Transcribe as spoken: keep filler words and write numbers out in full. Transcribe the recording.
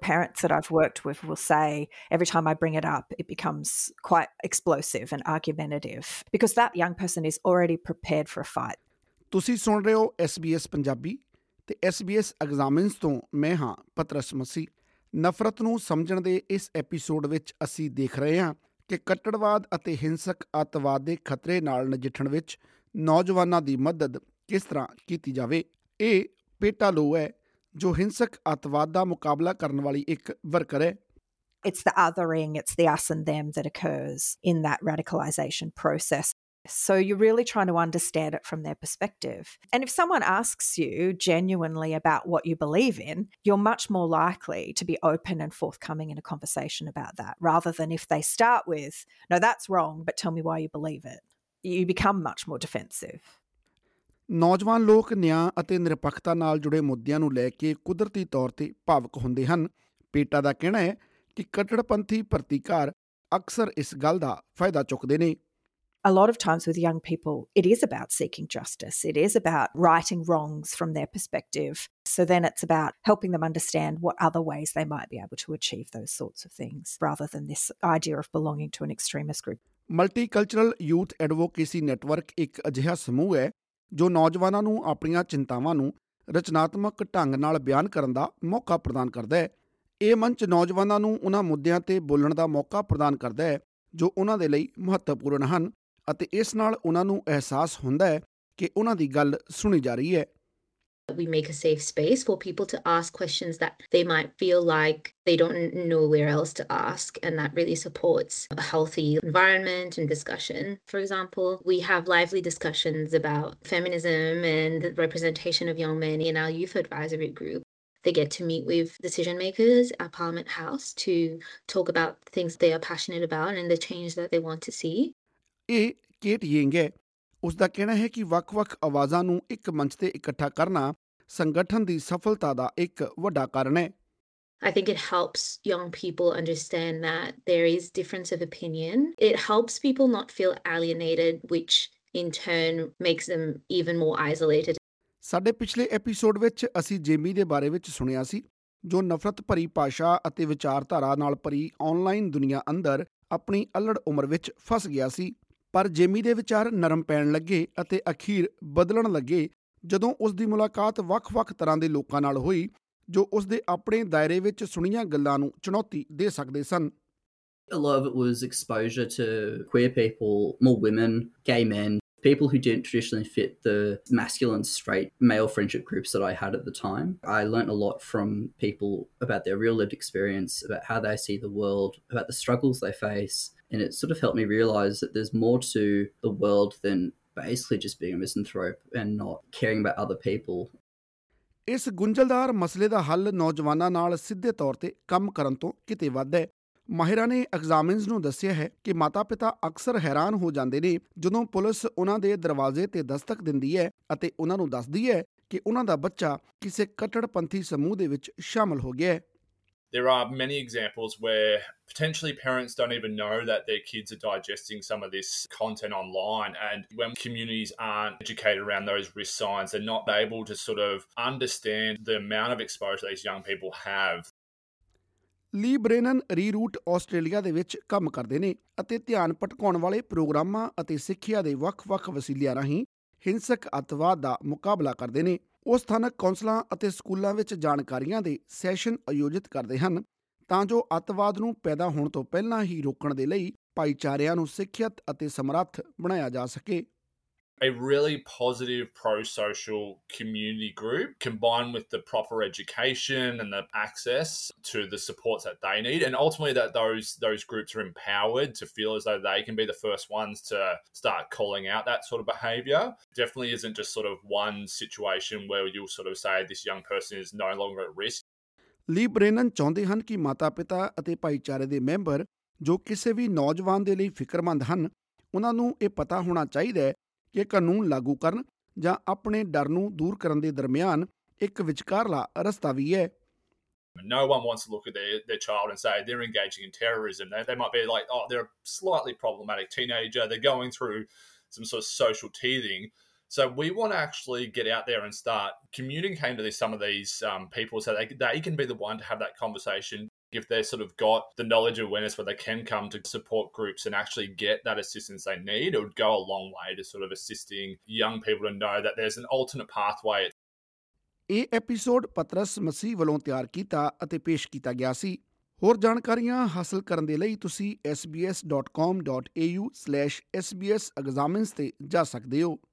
parents that I've worked with will say every time I bring it up, it becomes quite explosive and argumentative because that young person is already prepared for a fight. ਤੁਸੀਂ ਸੁਣ ਰਹੇ ਹੋ S B S Punjabi ਤੇ S B S ਐਗਜ਼ਾਮਿਨਸ ਤੋਂ ਮੈਂ ਹਾਂ ਪਤਰਸ ਮਸੀਹ। ਨਫ਼ਰਤ ਨੂੰ ਸਮਝਣ ਦੇ ਇਸ ਐਪੀਸੋਡ ਵਿੱਚ ਅਸੀਂ ਦੇਖ ਰਹੇ ਹਾਂ ਕਿ ਕੱਟੜਵਾਦ ਅਤੇ ਹਿੰਸਕ ਅੱਤਵਾਦ ਦੇ ਖਤਰੇ ਨਾਲ ਨਜਿੱਠਣ ਵਿੱਚ ਨੌਜਵਾਨਾਂ ਦੀ ਮਦਦ ਕਿਸ ਤਰ੍ਹਾਂ ਕੀਤੀ ਜਾਵੇ। ਇਹ ਪੇਟਾ ਲੋ ਹੈ ਜੋ ਹਿੰਸਕ ਅੱਤਵਾਦ ਦਾ ਮੁਕਾਬਲਾ ਕਰਨ ਵਾਲੀ ਇੱਕ ਵਰਕਰ ਹੈ। It's the othering, it's the us and them that occurs in that radicalisation process. So you're really trying to understand it from their perspective. And if someone asks you genuinely about what you believe in, you're much more likely to be open and forthcoming in a conversation about that, rather than if they start with, no, that's wrong, but tell me why you believe it. You become much more defensive. ਨੌਜਵਾਨ ਲੋਕ ਨਿਆਂ ਅਤੇ ਨਿਰਪੱਖਤਾ ਨਾਲ ਜੁੜੇ ਮੁੱਦਿਆਂ ਨੂੰ ਲੈ ਕੇ ਕੁਦਰਤੀ ਤੌਰ ਤੇ ਭਾਵੁਕ ਹੁੰਦੇ ਹਨ। ਪੇਟਾ ਦਾ ਕਹਿਣਾ ਹੈ ਕਿ ਕੱਟੜਪੰਥੀ ਪ੍ਰਤੀਕਾਰ ਅਕਸਰ ਇਸ ਗੱਲ ਦਾ ਫਾਇਦਾ ਚੁੱਕਦੇ ਨੇ। A lot of times with young people, it is about seeking justice. It is about righting wrongs from their perspective. So then it's about helping them understand what other ways they might be able to achieve those sorts of things, rather than this idea of belonging to an extremist group. Multicultural youth advocacy network ਇੱਕ ਅਜਿਹਾ ਸਮੂਹ ਹੈ ਜੋ ਨੌਜਵਾਨਾਂ ਨੂੰ ਆਪਣੀਆਂ ਚਿੰਤਾਵਾਂ ਨੂੰ ਰਚਨਾਤਮਕ ਢੰਗ ਨਾਲ ਬਿਆਨ ਕਰਨ ਦਾ ਮੌਕਾ ਪ੍ਰਦਾਨ ਕਰਦਾ ਹੈ। ਇਹ ਮੰਚ ਨੌਜਵਾਨਾਂ ਨੂੰ ਉਹਨਾਂ ਮੁੱਦਿਆਂ ਤੇ ਬੋਲਣ ਦਾ ਮੌਕਾ ਪ੍ਰਦਾਨ ਕਰਦਾ ਹੈ ਜੋ ਉਹਨਾਂ ਦੇ ਲਈ ਮਹੱਤਵਪੂਰਨ ਹਨ ਅਤੇ ਇਸ ਨਾਲ ਉਹਨਾਂ ਨੂੰ ਅਹਿਸਾਸ ਹੁੰਦਾ ਹੈ ਕਿ ਉਹਨਾਂ ਦੀ ਗੱਲ ਸੁਣੀ ਜਾ ਰਹੀ ਹੈ। We make a safe space for people to ask questions that they might feel like they don't know where else to ask, and that really supports a healthy environment and discussion. For example, we have lively discussions about feminism and the representation of young men in our youth advisory group. They get to meet with decision makers at Parliament House to talk about things they are passionate about and the change that they want to see. ਇਹ Kate Young ਹੈ। ਉਸ ਦਾ ਕਹਿਣਾ ਹੈ ਕਿ ਵੱਖ-ਵੱਖ ਆਵਾਜ਼ਾਂ ਨੂੰ ਇੱਕ ਮੰਚ ਤੇ ਇਕੱਠਾ ਕਰਨਾ ਸੰਗਠਨ ਦੀ ਸਫਲਤਾ ਦਾ ਇੱਕ ਵੱਡਾ ਕਾਰਨ ਹੈ। I think it helps young people understand that there is difference of opinion. It helps people not feel alienated, which in turn makes them even more isolated. ਸਾਡੇ ਪਿਛਲੇ ਐਪੀਸੋਡ ਵਿੱਚ ਅਸੀਂ ਜੇਮੀ ਦੇ ਬਾਰੇ ਵਿੱਚ ਸੁਣਿਆ ਸੀ ਜੋ ਨਫ਼ਰਤ ਭਰੀ ਭਾਸ਼ਾ ਅਤੇ ਵਿਚਾਰਧਾਰਾ ਨਾਲ ਭਰੀ ਆਨਲਾਈਨ ਦੁਨੀਆ ਅੰਦਰ ਆਪਣੀ ਅਲੜ ਉਮਰ ਵਿੱਚ ਫਸ ਗਿਆ ਸੀ। ਪਰ ਜੇਮੀ ਦੇ ਵਿਚਾਰ ਨਰਮ ਪੈਣ ਲੱਗੇ ਅਤੇ ਅਖੀਰ ਬਦਲਣ ਲੱਗੇ ਜਦੋਂ ਉਸ ਦੀ ਮੁਲਾਕਾਤ ਵੱਖ-ਵੱਖ ਤਰ੍ਹਾਂ ਦੇ ਲੋਕਾਂ ਨਾਲ ਹੋਈ ਜੋ ਉਸ ਦੇ ਆਪਣੇ ਦਾਇਰੇ ਵਿੱਚ ਸੁਣੀਆਂ ਗੱਲਾਂ ਨੂੰ ਚੁਣੌਤੀ ਦੇ ਸਕਦੇ ਸਨ। A lot of it was exposure to queer people, more women, gay men, people who didn't traditionally fit the masculine straight male friendship groups that I had at the time. I learnt a lot from people about their real lived experience, about how they see the world, about the struggles they face. And it sort of helped me realise that there's more to the world than basically just being a misanthrope and not caring about other people. ਇਸ ਗੁੰਝਲਦਾਰ ਮਸਲੇ ਦਾ ਹੱਲ ਨੌਜਵਾਨਾਂ ਨਾਲ ਸਿੱਧੇ ਤੌਰ ਤੇ ਕੰਮ ਕਰਨ ਤੋਂ ਕਿਤੇ ਵੱਧ ਹੈ। ਮਾਹਿਰਾਂ ਨੇ ਐਗਜ਼ਾਮਿਨਸ ਨੂੰ ਦੱਸਿਆ ਹੈ ਕਿ ਮਾਤਾ-ਪਿਤਾ ਅਕਸਰ ਹੈਰਾਨ ਹੋ ਜਾਂਦੇ ਨੇ ਜਦੋਂ ਪੁਲਿਸ ਉਹਨਾਂ ਦੇ ਦਰਵਾਜ਼ੇ ਤੇ ਦਸਤਕ ਦਿੰਦੀ ਹੈ ਅਤੇ ਉਹਨਾਂ ਨੂੰ ਦੱਸਦੀ ਹੈ ਕਿ ਉਹਨਾਂ ਦਾ ਬੱਚਾ ਕਿਸੇ ਕੱਟੜਪੰਥੀ ਸਮੂਹ ਦੇ ਵਿੱਚ ਸ਼ਾਮਲ ਹੋ ਗਿਆ ਹੈ। There are many examples where potentially parents don't even know that their kids are digesting some of this content online, and when communities aren't educated around those risk signs, they're not able to sort of understand the amount of exposure these young people have. ਲੀ ਬ੍ਰੇਨਨ ਰੀਰੂਟ Australia ਦੇ ਵਿੱਚ ਕੰਮ ਕਰਦੇ ਨੇ ਅਤੇ ਧਿਆਨ ਭਟਕਾਉਣ ਵਾਲੇ ਪ੍ਰੋਗਰਾਮਾਂ ਅਤੇ ਸਿੱਖਿਆ ਦੇ ਵੱਖ-ਵੱਖ ਵਸੀਲਿਆਂ ਰਾਹੀਂ ਹਿੰਸਕ ਅੱਤਵਾਦ ਦਾ ਮੁਕਾਬਲਾ ਕਰਦੇ ਨੇ। ਉਹ ਸਥਾਨਕ ਕੌਂਸਲਾਂ ਅਤੇ ਸਕੂਲਾਂ ਵਿੱਚ ਜਾਣਕਾਰੀਆਂ ਦੇ ਸੈਸ਼ਨ ਆਯੋਜਿਤ ਕਰਦੇ ਹਨ ਤਾਂ ਜੋ ਅੱਤਵਾਦ ਨੂੰ ਪੈਦਾ ਹੋਣ ਤੋਂ ਪਹਿਲਾਂ ਹੀ ਰੋਕਣ ਦੇ ਲਈ ਭਾਈਚਾਰਿਆਂ ਨੂੰ ਸਿੱਖਿਅਤ ਅਤੇ ਸਮਰੱਥ ਬਣਾਇਆ ਜਾ ਸਕੇ। A really positive pro-social community group combined with the proper education and the access to the supports that they need, and ultimately that those those groups are empowered to feel as though they can be the first ones to start calling out that sort of behaviour. Definitely isn't just sort of one situation where you'll sort of say this young person is no longer at risk. ਲੀ ਬ੍ਰੇਨਨ ਚਾਹੁੰਦੇ ਹਨ ਕਿ ਮਾਤਾ-ਪਿਤਾ ਅਤੇ ਭਾਈਚਾਰੇ ਦੇ member ਜੋ ਕਿਸੇ ਵੀ ਨੌਜਵਾਨ ਦੇ ਲਈ ਫਿਕਰਮੰਦ ਹਨ ਉਹਨਾਂ ਨੂੰ ਇਹ ਪਤਾ ਹੋਣਾ ਚਾਹੀਦਾ ਹੈ ਕਿ ਕਾਨੂੰਨ ਲਾਗੂ ਕਰਨ ਜਾਂ ਆਪਣੇ ਡਰ ਨੂੰ ਦੂਰ ਕਰਨ ਦੇ ਦਰਮਿਆਨ ਇੱਕ ਵਿਚਕਾਰਲਾ ਰਸਤਾ ਵੀ ਹੈ। No one wants to look at their, their child and say they're engaging in terrorism. They, they might be like, oh, they're a slightly problematic teenager. They're going through some sort of social teething. So we want to actually get out there and start communicating to this, some of these um, people so they, they can be the one to have that conversation. If they've sort of got the knowledge and awareness where they can come to support groups and actually get that assistance they need, it would go a long way to sort of assisting young people to know that there's an alternate pathway. ਇਹ episode Patras Masih ਵੱਲੋਂ ਤਿਆਰ ਕੀਤਾ ਅਤੇ ਪੇਸ਼ ਕੀਤਾ ਗਿਆ ਸੀ। ਹੋਰ ਜਾਣਕਾਰੀਆਂ ਹਾਸਲ ਕਰਨ ਦੇ ਲਈ ਤੁਸੀਂ S B S dot com dot A U slash S B S examines ਤੇ ਜਾ ਸਕਦੇ ਹੋ।